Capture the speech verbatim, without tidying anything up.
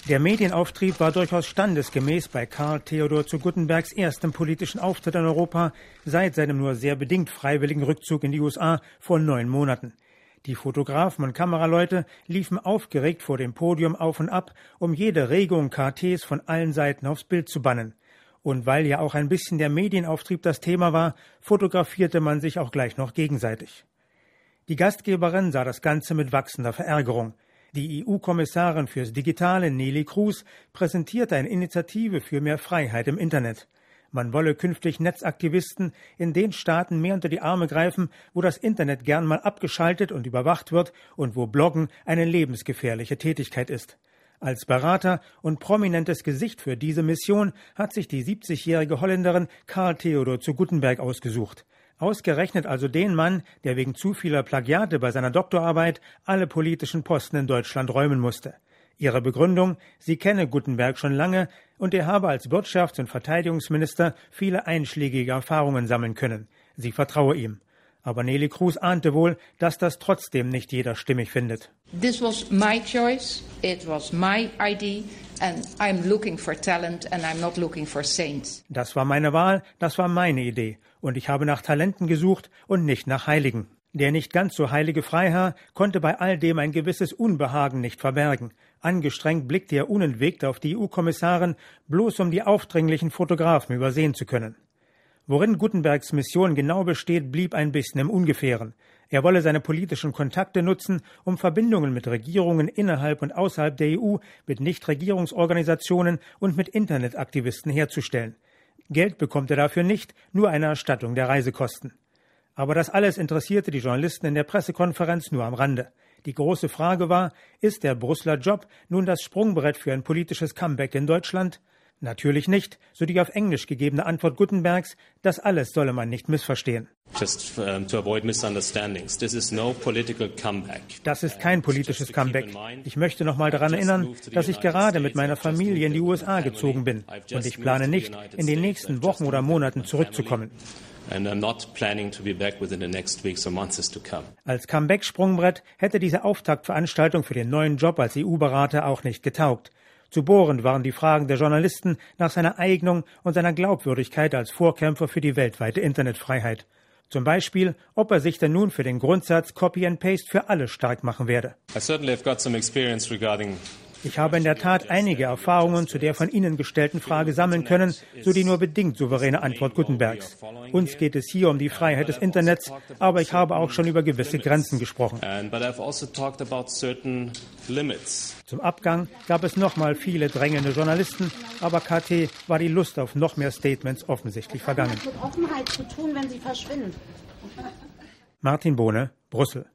Der Medienauftrieb war durchaus standesgemäß bei Karl Theodor zu Guttenbergs erstem politischen Auftritt in Europa seit seinem nur sehr bedingt freiwilligen Rückzug in die U S A vor neun Monaten. Die Fotografen und Kameraleute liefen aufgeregt vor dem Podium auf und ab, um jede Regung K Ts von allen Seiten aufs Bild zu bannen. Und weil ja auch ein bisschen der Medienauftrieb das Thema war, fotografierte man sich auch gleich noch gegenseitig. Die Gastgeberin sah das Ganze mit wachsender Verärgerung. Die E U-Kommissarin fürs Digitale, Neelie Kroes, präsentierte eine Initiative für mehr Freiheit im Internet. Man wolle künftig Netzaktivisten in den Staaten mehr unter die Arme greifen, wo das Internet gern mal abgeschaltet und überwacht wird und wo Bloggen eine lebensgefährliche Tätigkeit ist. Als Berater und prominentes Gesicht für diese Mission hat sich die siebzigjährige Holländerin Karl Theodor zu Guttenberg ausgesucht. Ausgerechnet also den Mann, der wegen zu vieler Plagiate bei seiner Doktorarbeit alle politischen Posten in Deutschland räumen musste. Ihre Begründung, sie kenne Guttenberg schon lange und er habe als Wirtschafts- und Verteidigungsminister viele einschlägige Erfahrungen sammeln können. Sie vertraue ihm. Aber Neelie Kroes ahnte wohl, dass das trotzdem nicht jeder stimmig findet. This was my choice, it was my I D and I'm looking for talent and I'm not looking for saints. Das war meine Wahl, das war meine Idee und ich habe nach Talenten gesucht und nicht nach Heiligen. Der nicht ganz so heilige Freiherr konnte bei all dem ein gewisses Unbehagen nicht verbergen. Angestrengt blickte er unentwegt auf die E U-Kommissarin, bloß um die aufdringlichen Fotografen übersehen zu können. Worin Guttenbergs Mission genau besteht, blieb ein bisschen im Ungefähren. Er wolle seine politischen Kontakte nutzen, um Verbindungen mit Regierungen innerhalb und außerhalb der E U, mit Nichtregierungsorganisationen und mit Internetaktivisten herzustellen. Geld bekommt er dafür nicht, nur eine Erstattung der Reisekosten. Aber das alles interessierte die Journalisten in der Pressekonferenz nur am Rande. Die große Frage war, ist der Brüsseler Job nun das Sprungbrett für ein politisches Comeback in Deutschland? Natürlich nicht, so die auf Englisch gegebene Antwort Guttenbergs, das alles solle man nicht missverstehen. Just um, to avoid misunderstandings. This is no political comeback. Das ist kein politisches Comeback. Ich möchte noch mal daran erinnern, dass ich gerade mit meiner Familie in die U S A gezogen bin und ich plane nicht, in den nächsten Wochen oder Monaten zurückzukommen. Als Comeback-Sprungbrett hätte diese Auftaktveranstaltung für den neuen Job als E U-Berater auch nicht getaugt. Zu bohrend waren die Fragen der Journalisten nach seiner Eignung und seiner Glaubwürdigkeit als Vorkämpfer für die weltweite Internetfreiheit. Zum Beispiel, ob er sich denn nun für den Grundsatz Copy and Paste für alle stark machen werde. Ich habe in der Tat einige Erfahrungen zu der von Ihnen gestellten Frage sammeln können, so die nur bedingt souveräne Antwort Guttenbergs. Uns geht es hier um die Freiheit des Internets, aber ich habe auch schon über gewisse Grenzen gesprochen. Zum Abgang gab es nochmal viele drängende Journalisten, aber K T war die Lust auf noch mehr Statements offensichtlich vergangen. Das hat mit Offenheit zu tun, wenn sie verschwinden. Martin Bohne, Brüssel.